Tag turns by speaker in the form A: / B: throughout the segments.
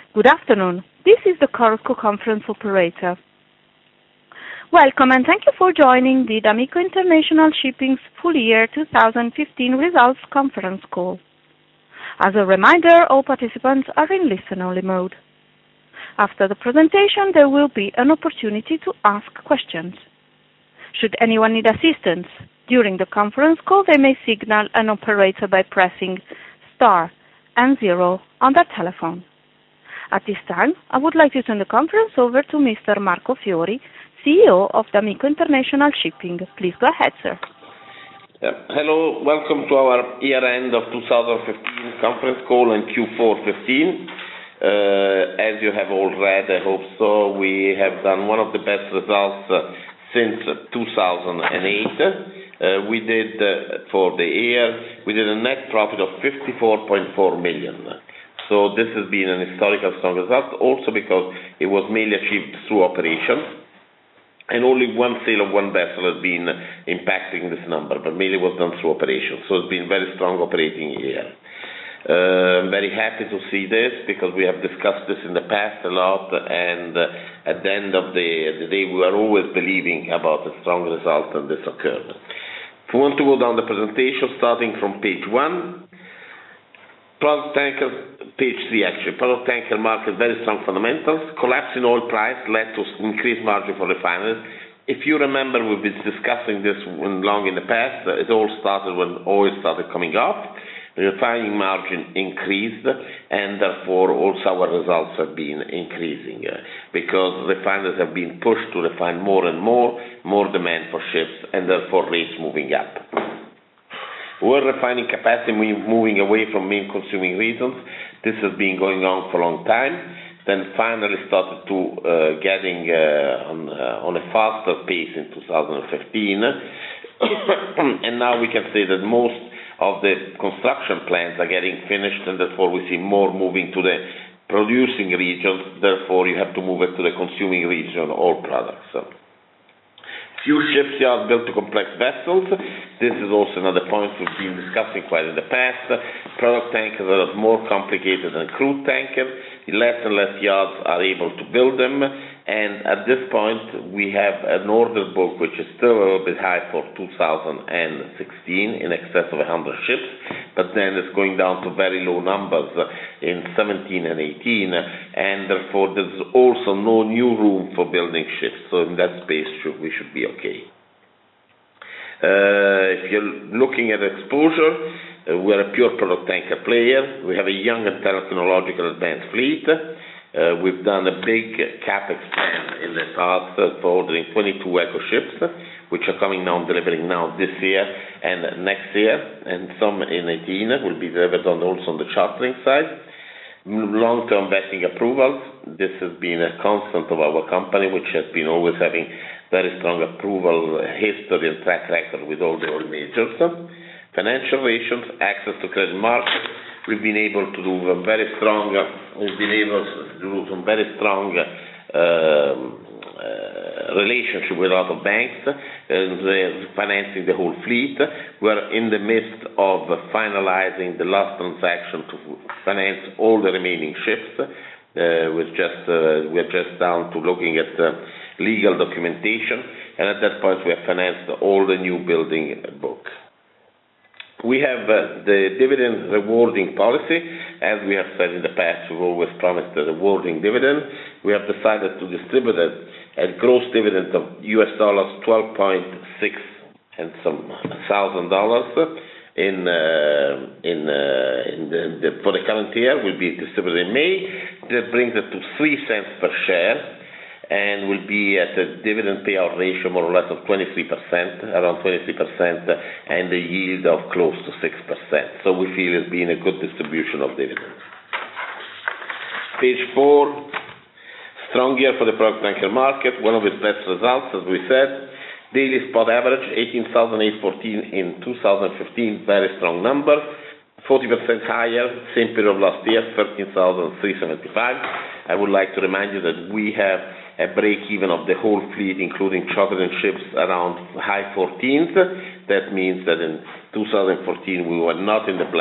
A: Good afternoon. This is the Chorus Call conference operator. Welcome, and thank you for joining the d'Amico International Shipping's full year 2015 results conference call. As a reminder, all participants are in listen-only mode. After the presentation, there will be an opportunity to ask questions. Should anyone need assistance during the conference call, they may signal an operator by pressing star and 0 on their telephone. At this time, I would like to turn the conference over to Mr. Marco Fiori, CEO of d'Amico International Shipping. Please go ahead, sir.
B: Hello, welcome to our year-end of 2015 conference call and Q4 15. As you have all read, I hope so, we have done one of the best results since 2008. We did, for the year, we did a net profit of 54.4 million. So this has been an historical strong result, also because it was mainly achieved through operations, and only one sale of one vessel has been impacting this number, but mainly was done through operations. So it's been a very strong operating year. I'm very happy to see this, because we have discussed this in the past a lot, and at the end of the day, we are always believing about a strong result, and this occurred. If we want to go down the presentation, starting from page 1, product tankers, page 3 actually, product tanker market, very strong fundamentals. Collapse in oil price led to increased margin for refiners. If you remember, we've been discussing this long in the past. It all started when oil started coming up. The refining margin increased, and therefore also our results have been increasing, because refiners have been pushed to refine more and more demand for ships, and therefore rates moving up. World refining capacity moving away from main consuming regions. This has been going on for a long time. Then finally started to getting on a faster pace in 2015. And now we can say that most of the construction plants are getting finished, and therefore we see more moving to the producing regions. Therefore you have to move it to the consuming region, all products. Few shipyards built to complex vessels. This is also another point we've been discussing quite in the past. Product tankers are more complicated than crude tankers. Less and less yards are able to build them, and at this point we have an order book which is still a little bit high for 2016, in excess of 100 ships, but then it's going down to very low numbers in 17 and 18, and therefore there's also no new room for building ships, so in that space we should be okay. If you're looking at exposure, we're a pure product tanker player. We have a young and technological advanced fleet. We've done a big capex plan in the past for ordering 22 eco ships, which are coming now, delivering now this year and next year, and some in 18 will be delivered also on the chartering side. Long-term vetting approvals. This has been a constant of our company, which has been always having very strong approval history and track record with all the oil majors. Financial relations, access to credit market. We've been able to do some very strong relationship with a lot of banks, financing the whole fleet. We're in the midst of finalizing the last transaction to finance all the remaining ships. We're just down to looking at legal documentation, and at that point we have financed all the new building book. We have the dividend rewarding policy. As we have said in the past, we've always promised a rewarding dividend. We have decided to distribute a gross dividend of $12.6 and some $1,000 for the current year. Will be distributed in May. That brings it to 3 cents per share, and will be at a dividend payout ratio more or less of 23%, around 23%, and a yield of close to 6%. So we feel it's been a good distribution of dividends. Page 4, strong year for the product tanker market, one of its best results, as we said. Daily spot average, 18,814 in 2015, very strong number. 40% higher, same period of last year, 13,375. I would like to remind you that we have a break-even of the whole fleet, including chartering ships, around high 14s. That means that in 2014 we were not in the black,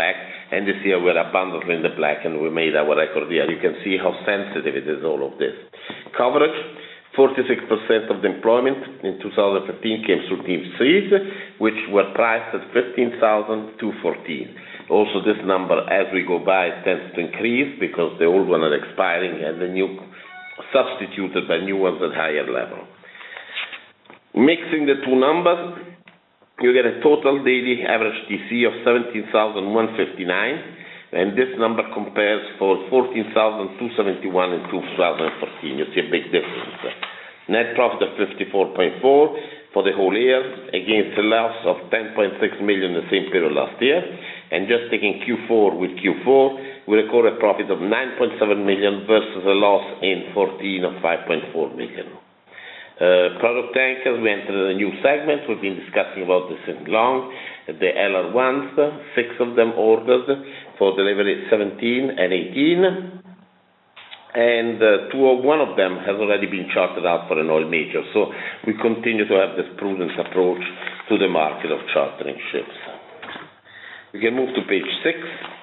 B: and this year we're abundantly in the black, and we made our record year. You can see how sensitive it is, all of this. Coverage, 46% of the employment in 2015 came through Team 3, which were priced at 15,214. Also, this number, as we go by, tends to increase because the old ones are expiring and the new substituted by new ones at higher level. Mixing the two numbers, you get a total daily average TC of 17,159, and this number compares for 14,271 in 2014. You see a big difference. Net profit of 54.4 for the whole year against a loss of 10.6 million in the same period last year. And just taking Q4 with Q4, we record a profit of 9.7 million versus a loss in 14 of 5.4 million. Product tankers, we entered a new segment. We've been discussing about this in long. The LR1s, 6 of them ordered for delivery 17 and 18. And one of them has already been chartered out for an oil major. So we continue to have this prudent approach to the market of chartering ships. We can move to page 6.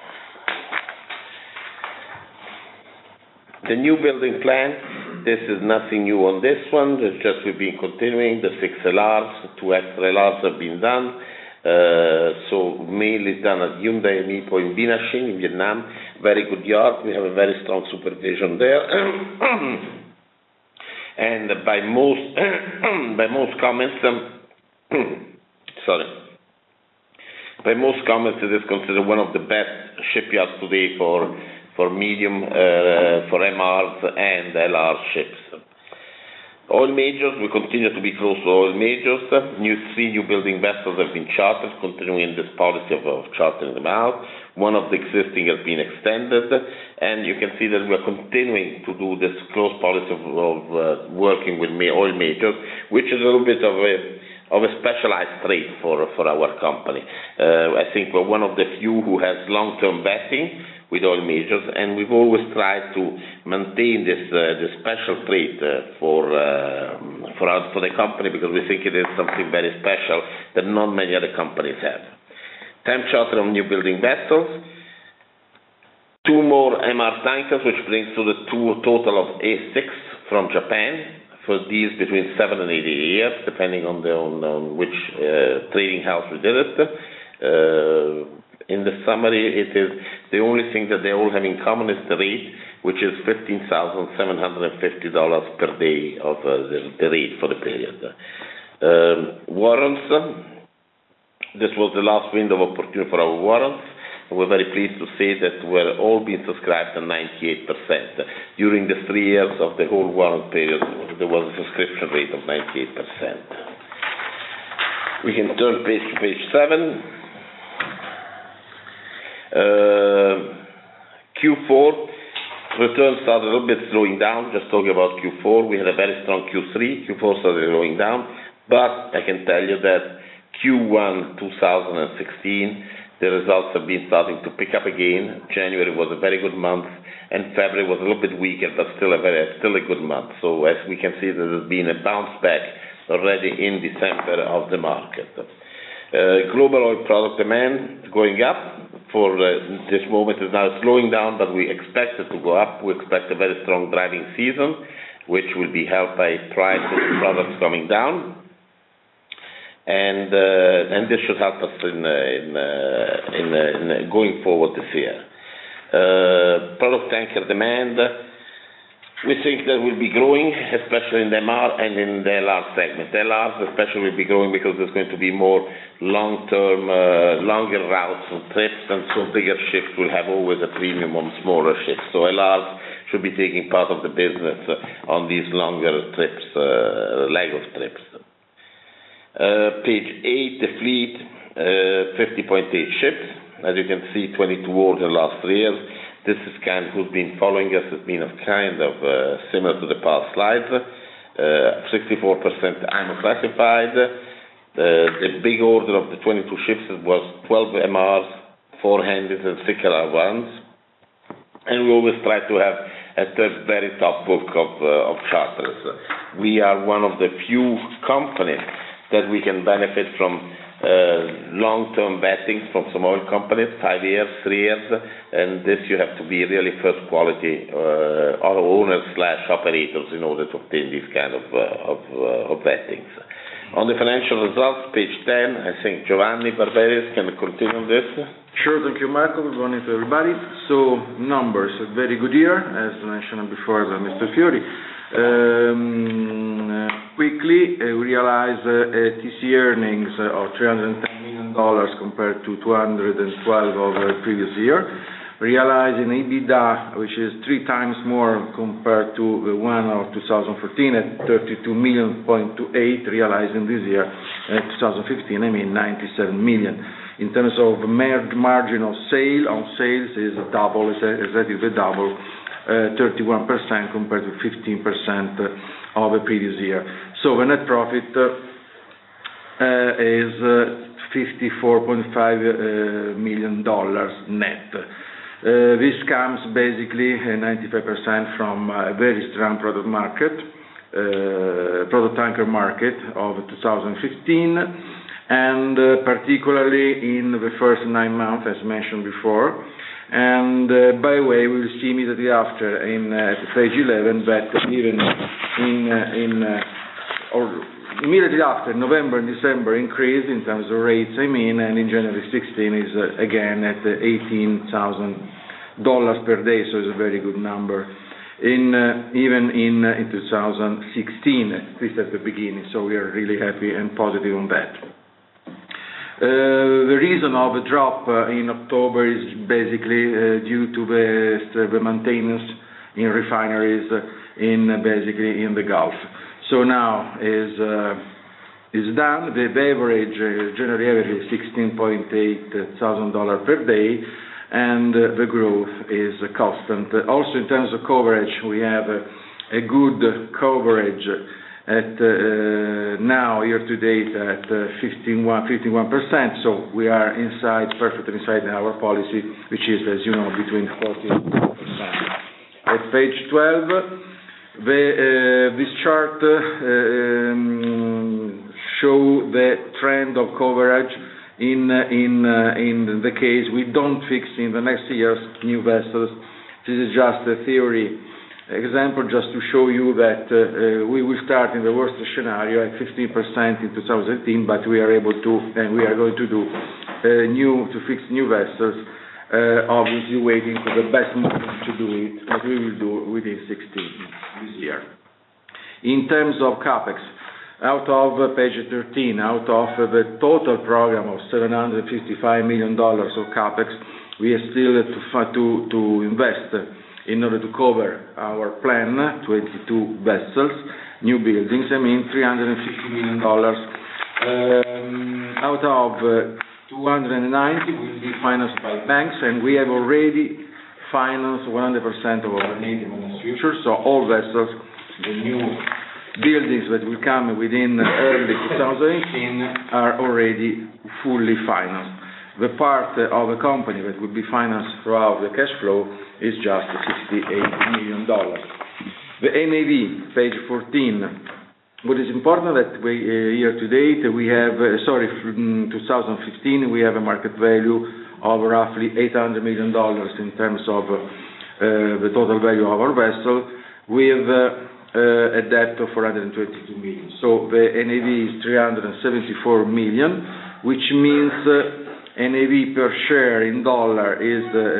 B: The new building plan, this is nothing new on this one. It's just we've been continuing. The 6 LRs, 2 extra LRs have been done. So mainly done at Hyundai and Ipo in Binashin in Vietnam. Very good yard. We have a very strong supervision there. And by most comments, by most comments, it is considered one of the best shipyards today for medium, for MRs and LR ships. Oil majors, we continue to be close to oil majors. 3 new building vessels have been chartered, continuing this policy of chartering them out. One of the existing has been extended, and you can see that we are continuing to do this close policy of working with oil majors, which is a little bit of a specialized trade for our company. I think we're one of the few who has long-term vetting with oil majors, and we've always tried to maintain this special trade for the company, because we think it is something very special that not many other companies have. Time charter on new building vessels, 2 more MR tankers, which brings to the total of A6 from Japan, for these between 7 and 8 years, depending on which trading house we did it. In the summary, it is the only thing that they all have in common is the rate, which is $15,750 per day of the rate for the period. Warrants, this was the last window of opportunity for our warrants. We're very pleased to say that we're all being subscribed at 98%. During the 3 years of the whole warrant period, there was a subscription rate of 98%. We can turn page to page 7. Q4 returns started a little bit slowing down. Just talking about Q4, we had a very strong Q3. Q4 started slowing down, but I can tell you that Q1 2016, the results have been starting to pick up again. January was a very good month, and February was a little bit weaker, but still a good month. So as we can see, there has been a bounce back already in December of the market. Global oil product demand is going up. For this moment is now slowing down, but we expect it to go up. We expect a very strong driving season, which will be helped by prices of products coming down, and this should help us in going forward this year. Product tanker demand, we think that will be growing, especially in the MR and in the LR segment. LRs especially will be growing because there's going to be more long-term, longer routes and trips, and so bigger ships will have always a premium on smaller ships. So LRs should be taking part of the business on these longer trips, leg of trips. Page 8, the fleet, 50.8 ships. As you can see, 22 orders in the last 3 years. This is kind who's been following us has been kind of similar to the past slides. 64% IMO classified. The big order of the 22 ships was 12 MRs, 4 Handys, and 6 LR1s. And we always try to have at the very top book of charters. We are one of the few companies that we can benefit from long-term bettings from some oil companies, 5 years, 3 years, and this you have to be really first quality owners/operators in order to obtain these kind of bettings. On the financial results, page 10, I think Giovanni Barberis can continue on this.
C: Sure, thank you, Marco. Good morning to everybody. So, numbers, a very good year, as mentioned before by Mr. Fiori. Quickly, we realized TC earnings of $310 million compared to 212 of the previous year. Realized an EBITDA, which is 3 times more compared to the one of 2014 at 32.28 million, realized in this year, 2015, 97 million. In terms of margin of sales is double, exactly the double, 31% compared to 15% of the previous year. So the net profit is $54.5 million net. This comes basically 95% from a very strong product tanker market of 2015, and particularly in the first 9 months, as mentioned before. And by the way, we will see immediately after at page 11 that even immediately after November and December increased in terms of rates, and in January 16 is again at $18,000 per day, so it's a very good number. Even in 2016, at least at the beginning, so we are really happy and positive on that. The reason of the drop in October is basically due to the maintenance in refineries basically in the Gulf. So now is done. The average, January average, is $16,800 per day, and the growth is constant. Also, in terms of coverage, we have a good coverage at now year to date at 51%. So we are perfectly inside our policy, which is, as you know, between 40 and 50%. At page 12. This chart show the trend of coverage in the case we don't fix in the next year's new vessels. This is just a theory example, just to show you that we will start in the worst scenario at 15% in 2018, but we are able to, and we are going to do to fix new vessels. Obviously waiting for the best moment to do it, but we will do within 16 this year. In terms of CAPEX, out of page 13, out of the total program of $755 million of CAPEX, we are still to invest in order to cover our plan, 22 vessels, new buildings, $350 million. Out of 290 will be financed by banks, and we have already financed 100% of our maintenance future. So all vessels, the new buildings that will come within early 2018 are already fully financed. The part of the company that will be financed throughout the cash flow is just $68 million. The NAV, page 14. What is important that year to date we have, from 2015 we have a market value of roughly $800 million in terms of the total value of our vessel, with a debt of $422 million. So the NAV is $374 million, which means NAV per share in dollar is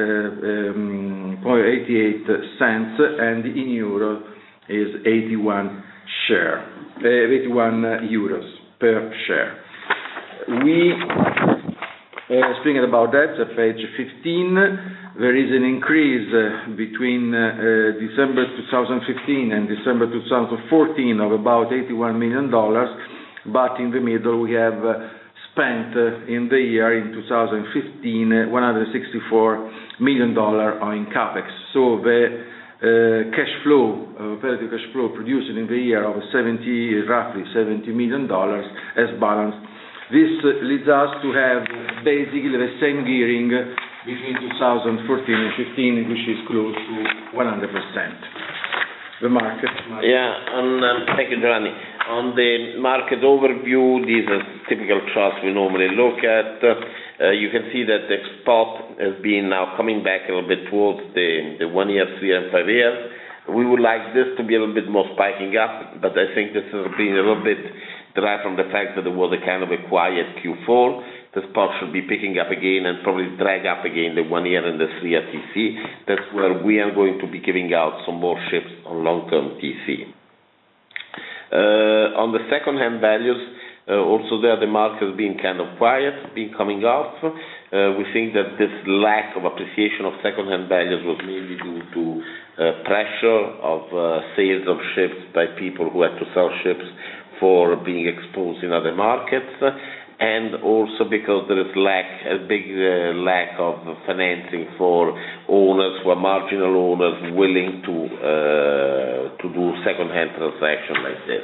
C: 0.88 cents, and in euro is 81 euros per share. We speaking about that, page 15, there is an increase between December 2015 and December 2014 of about $81 million, but in the middle we have spent in the year in 2015 $164 million on CAPEX. So the operating cash flow produced in the year of roughly $70 million as balance. This leads us to have basically the same gearing between 2014 and 15, which is close to 100%. The market.
B: Yeah, and thank you, Giovanni. On the market overview, these are typical charts we normally look at. You can see that the spot has been now coming back a little bit towards the 1 year, 3 and 5 years. We would like this to be a little bit more spiking up, but I think this has been a little bit derived from the fact that there was a kind of a quiet Q4. The spot should be picking up again and probably drag up again the 1 year and the 3 year TC. That's where we are going to be giving out some more ships on long-term TC. On the second-hand values, also there the market has been kind of quiet, been coming off. We think that this lack of appreciation of second-hand values was mainly due to pressure of sales of ships by people who had to sell ships for being exposed in other markets, and also because there is a big lack of financing for owners who are marginal owners willing to do second-hand transactions like this.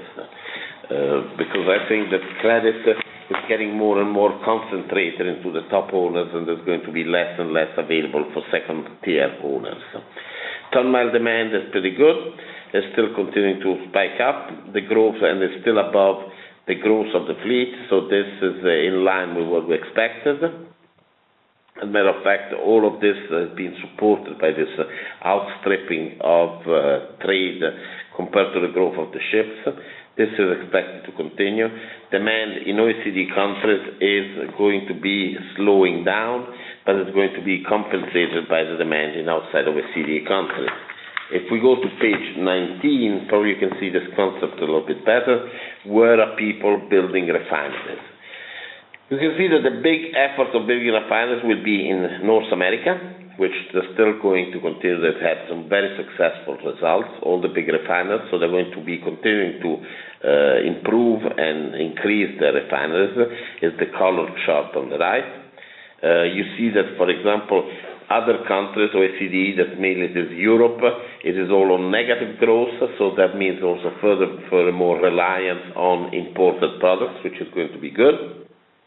B: Because I think that credit is getting more and more concentrated into the top owners, and there's going to be less and less available for second-tier owners. Ton-mile demand is pretty good. It's still continuing to spike up. The growth and is still above the growth of the fleet, so this is in line with what we expected. As a matter of fact, all of this has been supported by this outstripping of trade compared to the growth of the ships. This is expected to continue. Demand in OECD countries is going to be slowing down, but it's going to be compensated by the demand in outside OECD countries. If we go to page 19, probably you can see this concept a little bit better. Where are people building refineries? You can see that the big effort of building refineries will be in North America, which they're still going to continue. They've had some very successful results, all the big refineries, so they're going to be continuing to improve and increase their refineries. Is the colored chart on the right. You see that, for example, other countries, OECD, that mainly is Europe, it is all on negative growth, so that means also furthermore reliance on imported products, which is going to be good.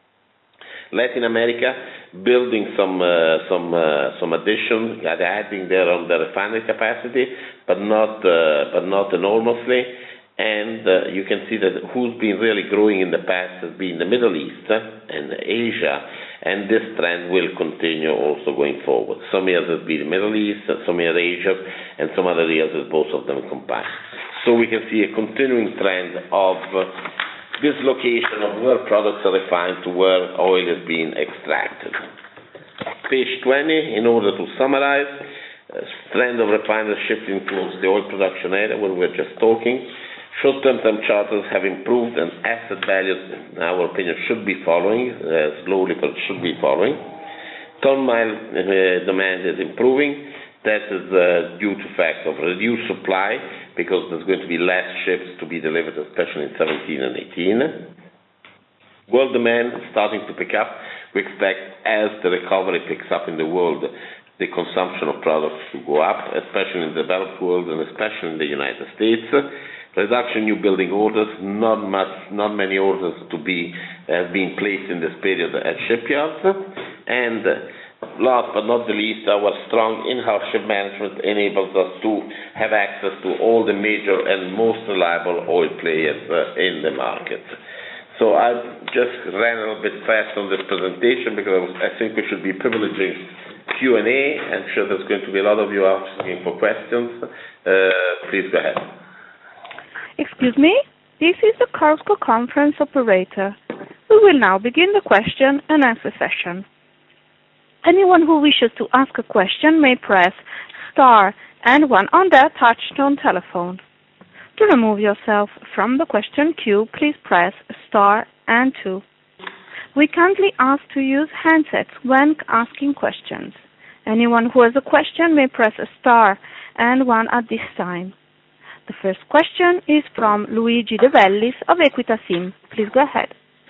B: Latin America, building some additions, adding their on the refinery capacity, but not enormously. And you can see that who's been really growing in the past has been the Middle East and Asia, and this trend will continue also going forward. Some years it will be the Middle East, some years Asia, and some other years it's both of them combined. So we can see a continuing trend of dislocation of where products are refined to where oil is being extracted. Page 20, in order to summarize, trend of refiners shifting towards the oil production area where we're just talking. Short-term time charters have improved, and asset values, in our opinion, should be following, slowly, but should be following. Ton-mile demand is improving. That is due to fact of reduced supply, because there's going to be less ships to be delivered, especially in 17 and 18. World demand is starting to pick up. We expect, as the recovery picks up in the world, the consumption of products to go up, especially in the developed world and especially in the United States. Reduction new building orders, not many orders to be being placed in this period at shipyards. And last but not the least, our strong in-house ship management enables us to have access to all the major and most reliable oil players in the market. So I just ran a little bit fast on this presentation because I think we should be privileging Q&A. I'm sure there's going to be a lot of you asking for questions. Please go ahead.
A: Excuse me, this is the Chorus Call conference operator. We will now begin the question and answer session. Anyone who wishes to ask a question may press star and one on their touch-tone telephone. To remove yourself from the question queue, please press star and two. We kindly ask to use handsets when asking questions. Anyone who has a question may press star and one at this time. The first question is from Luigi De Bellis of Equita SIM. Please go ahead.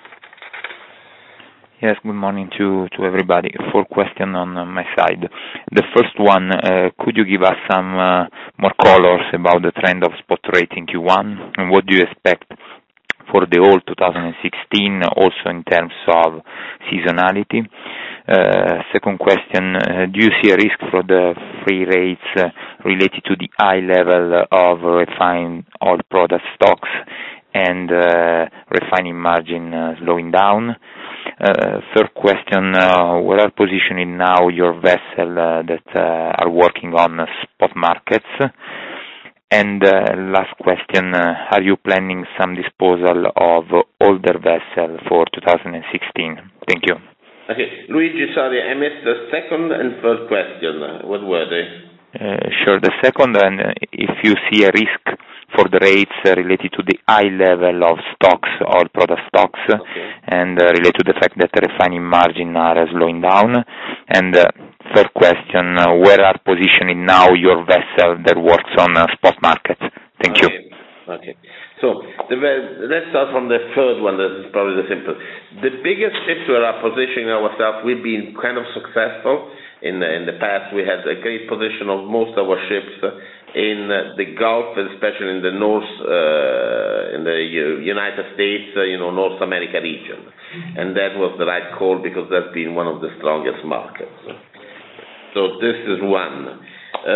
D: Yes, good morning to everybody. 4 questions on my side. The first one, could you give us some more colors about the trend of spot rate in Q1, and what do you expect for the whole 2016, also in terms of seasonality? Second question, do you see a risk for the free rates related to the high level of refined oil product stocks and refining margin slowing down? Third question, where are positioning now your vessel that are working on spot markets? And last question, are you planning some disposal of older vessel for 2016? Thank you.
B: Okay, Luigi, sorry, I missed the second and third question. What were they?
D: Sure. The second, and if you see a risk for the rates related to the high level of stocks, oil product stocks,
B: okay,
D: and related to the fact that the refining margin are slowing down. And third question, where are positioning now your vessel that works on spot market? Thank you.
B: Okay. So let's start from the third one. That is probably the simplest. The biggest ships where are positioning ourselves, we've been kind of successful. In the past, we had a great position of most of our ships in the Gulf, especially in the North, in the United States, North America region. And that was the right call because that's been one of the strongest markets. So this is one.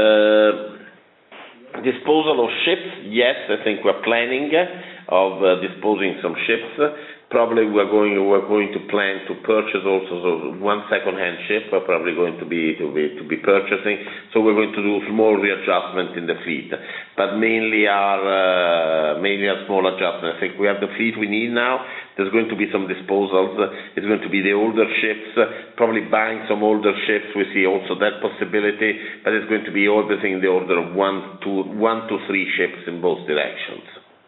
B: Disposal of ships, yes, I think we're planning of disposing some ships. Probably we're going to plan to purchase also one second-hand ship. We're probably going to be purchasing. So we're going to do small readjustment in the fleet, but mainly a small adjustment. I think we have the fleet we need now. There's going to be some disposals. It's going to be the older ships, probably buying some older ships. We see also that possibility, but it's going to be everything in the order of one to three ships in both directions.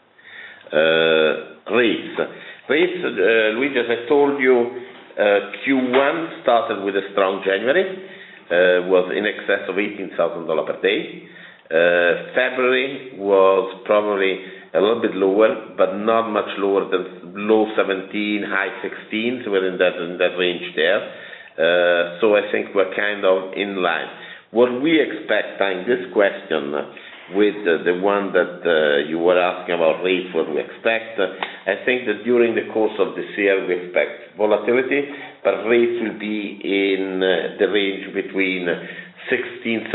B: Rates, Luigi, as I told you, Q1 started with a strong January, was in excess of $18,000 per day. February was probably a little bit lower, but not much lower than low 17, high 16s. We're in that range there. So I think we're kind of in line. What we expect, tying this question with the one that you were asking about rates, what we expect, I think that during the course of this year we expect volatility, but rates will be in the range between $17,000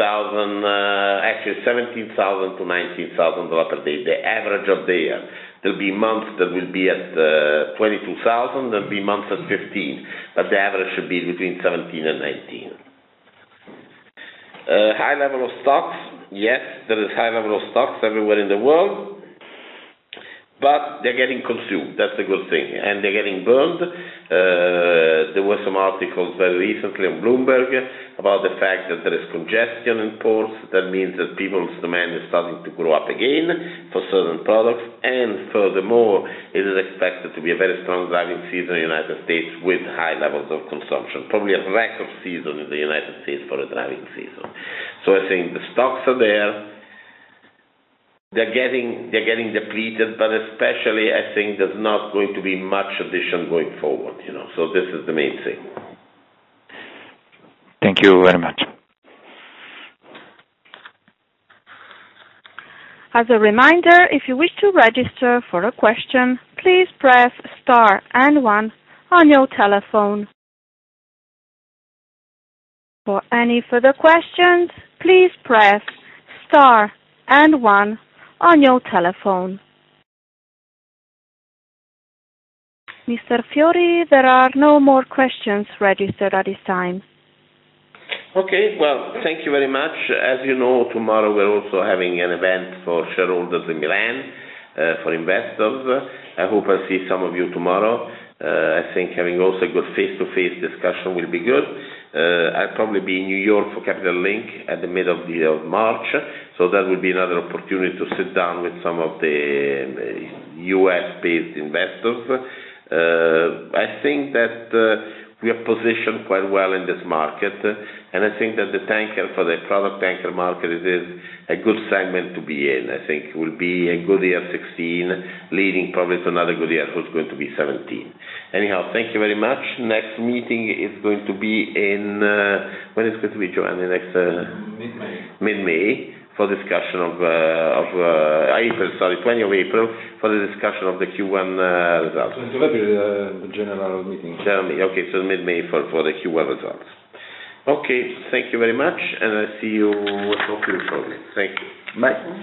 B: to $19,000 per day, the average of the year. There'll be months that will be at 22,000, there'll be months at 15, but the average should be between 17 and 19. High level of stocks, yes, there is high level of stocks everywhere in the world, but they're getting consumed. That's a good thing, and they're getting burned. There were some articles very recently on Bloomberg about the fact that there is congestion in ports. That means that people's demand is starting to grow up again for certain products, and furthermore, it is expected to be a very strong driving season in the United States with high levels of consumption, probably a record season in the United States for a driving season. So I think the stocks are there. They're getting depleted, but especially I think there's not going to be much addition going forward. So this is the main thing.
D: Thank you very much.
A: As a reminder, if you wish to register for a question, please press star and 1 on your telephone. For any further questions, please press star and 1 on your telephone. Mr. Fiori, there are no more questions registered at this time.
B: Okay, well, thank you very much. As you know, tomorrow we're also having an event for shareholders in Milan, for investors. I hope I'll see some of you tomorrow. I think having also a good face-to-face discussion will be good. I'll probably be in New York for Capital Link at the middle of March, so that will be another opportunity to sit down with some of the US-based investors. I think that we are positioned quite well in this market, and I think that the product tanker market is a good segment to be in. I think it will be a good year 16, leading probably to another good year who's going to be 17. Anyhow, thank you very much. Next meeting is going to be in, when is it going to be, Giovanni? Next mid-May. For discussion of April, 20 of April, for the discussion of the Q1 results.
C: 20 of April, the general meeting.
B: Okay, so mid-May for the Q1 results. Okay, thank you very much, and I'll see you shortly. Thank you.
C: Bye.